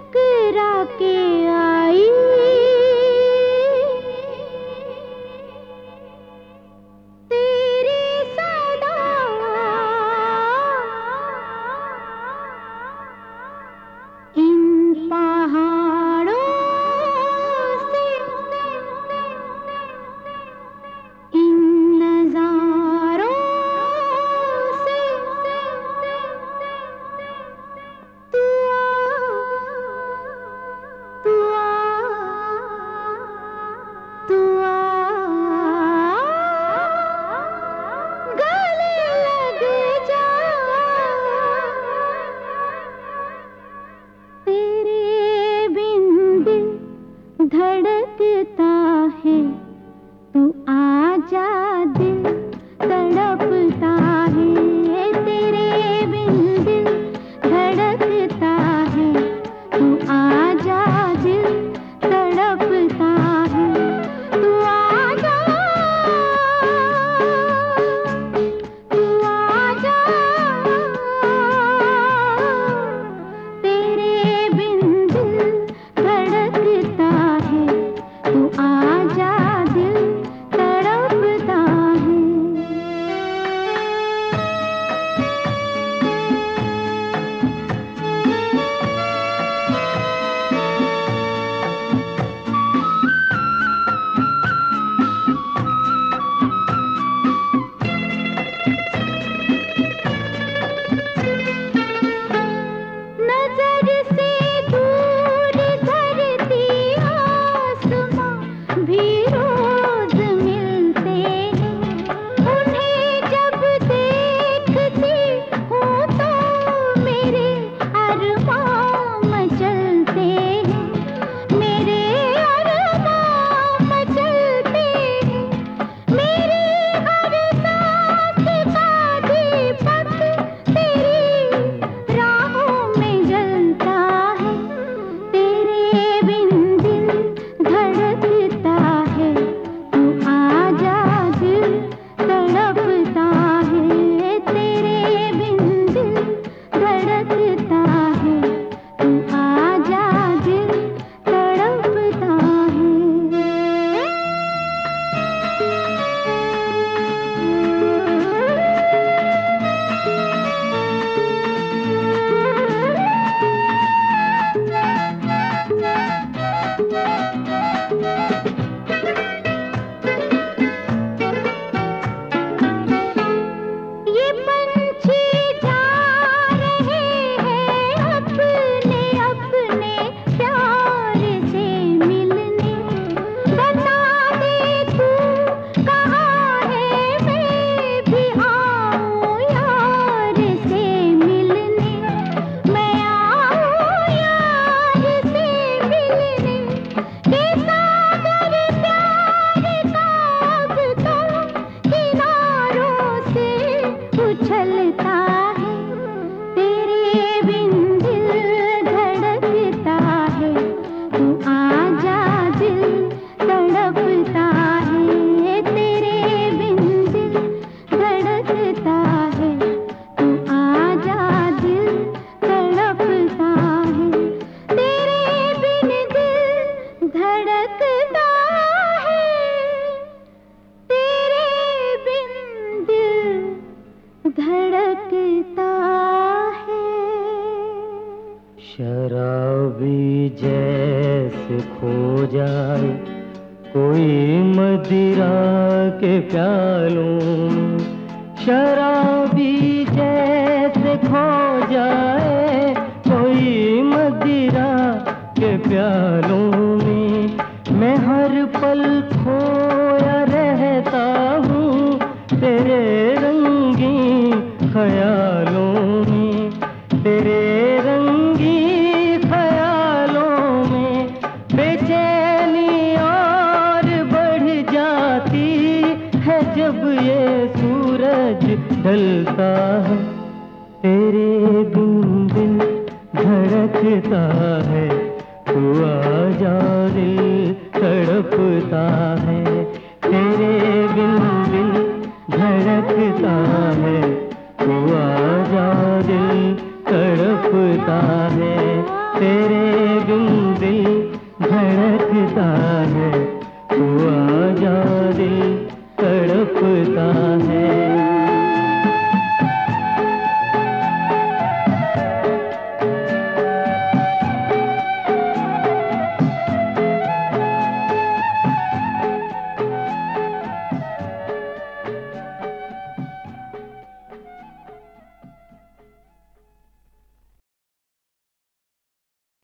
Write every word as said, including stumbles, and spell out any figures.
ठुकरा के आई, तेरी सदा इन पहाड़ों से, इन नजारों से तू आ, तू आ, तू आ, गले लग जा, तेरे बिन दिल धड़कता है, तू आजा दिल तड़पता है, तेरे बिन दिल धड़कता है, तू आजा दिल तड़पता है, तू आजा, तू आजा, तेरे बिन दिल धड़कता है, तू आजा दिल तड़पता है। नजर से दूर धरती आसमां भी रोज मिलते हैं, उन्हें जब देखती हूँ तो मेरे अरमां मचलते हैं, मेरे अरमां मचलते हैं, मेरी हर सांस का दीपक तेरी राहों में जलता है, तेरे बिन दिल धड़कता है, तू आजा दिल तड़पता है, तेरे बिन दिल धड़कता है, तू आजा दिल तड़पता है। ये पंछी जा रहे हैं अपने अपने प्यार से मिलने, बता दे तू कहाँ है, मैं भी आऊँ यार से मिलने, मैं आऊँ यार से मिलने, के सागर प्यार का अब तो किनारों से उछलता है, तेरे बिन दिल धड़कता है, तू आजा दिल तड़पता है, तेरे बिन दिल धड़कता है, तू आजा दिल तड़पता है, तेरे बिन दिल धड़कता है, तेरे बिन दिल धड़कता है। शराबी जैसे खो जाए कोई मदिरा के प्यालों में, शराबी जैसे खो जाए कोई मदिरा के प्यालों में, मैं हर पल खोया रहता हूँ तेरे रंगीन ख्यालों में, तेरे रंगीन ख्यालों में बेचैनी और बढ़ जाती है जब ये सूरज ढलता है, तेरे बिन दिल धड़कता है, तू आजा दिल तड़पता है, तेरे बिन दिल धड़कता है।